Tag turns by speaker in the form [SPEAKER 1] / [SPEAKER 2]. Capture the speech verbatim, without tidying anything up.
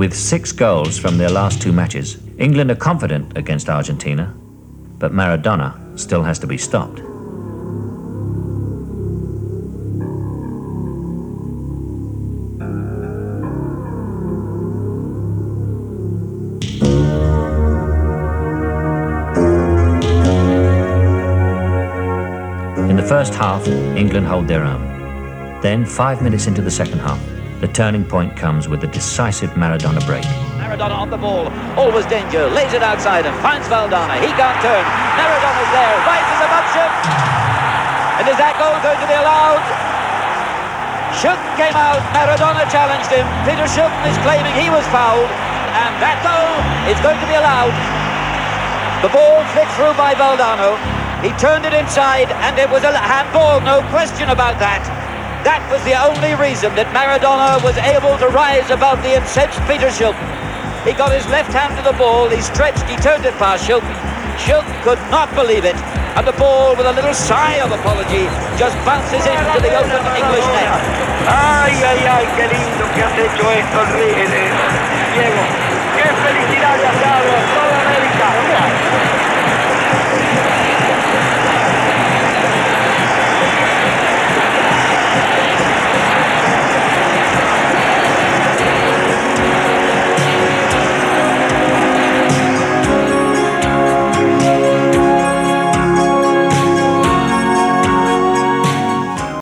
[SPEAKER 1] With six goals from their last two matches, England are confident against Argentina, but Maradona still has to be stopped. In the first half, England hold their own. Then, five minutes into the second half, the turning point comes with a decisive Maradona break.
[SPEAKER 2] Maradona on the ball, always danger, lays it outside and finds Valdana. He can't turn. Maradona's there, right in the button. And is that goal going to be allowed? Schouten came out, Maradona challenged him. Peter Schouten is claiming he was fouled, and that goal is going to be allowed. The ball flicked through by Valdano. He turned it inside, and it was a handball, no question about that. That was the only reason that Maradona was able to rise above the incensed Peter Schouten. He got his left hand to the ball, he stretched, he turned it past Schouten. Schouten could not believe it, and the ball, with a little sigh of apology, just bounces into the open English net.
[SPEAKER 3] Ay, ay, ay, qué lindo que has hecho esto, Diego. Qué felicidad le has dado a toda América.